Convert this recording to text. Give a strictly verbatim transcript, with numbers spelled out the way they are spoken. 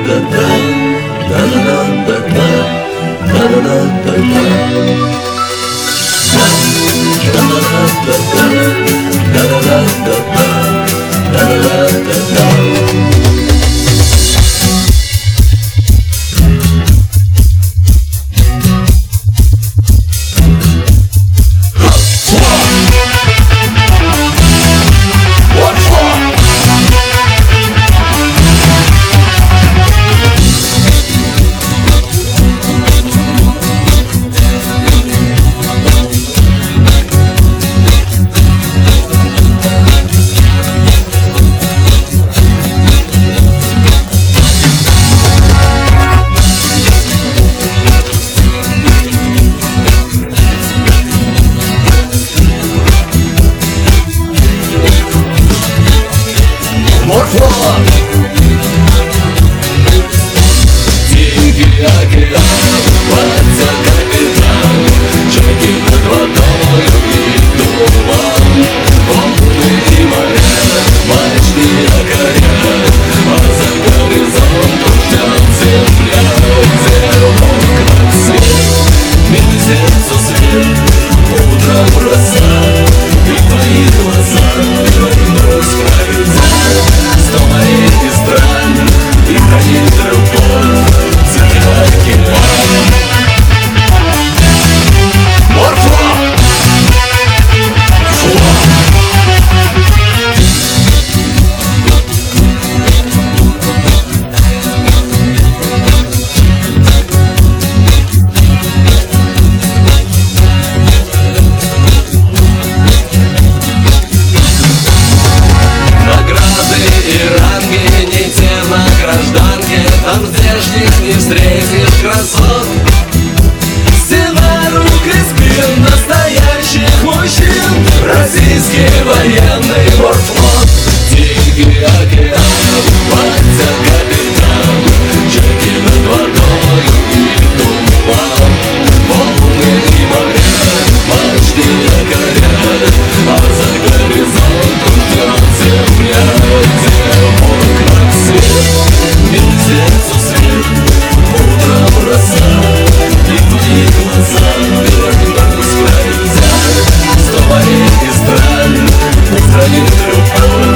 Тихий океан, платья капитан, чайки над водою и туман. Волны и моря, мачты якоря, а за горизонтом ждет земля, где мокрый свет, мир сердцу свет, утром роса, и твои глаза вернусь к краю. Сто морей и стран, и хранит любовь цвета океана. Морфла! Фла! Там здешних не встретишь красот. Стена рук и спин настоящих мужчин. Российский военный морфлот. Тихий океан, платья капитан, чайки над водою и туман. Волны и моря, мачты якоря, а за горизонтом ждет земля, где мокрый свет, мир сердцу свет, утром роса, и твои глаза вернусь к краю. Сто морей и стран, хранит любовь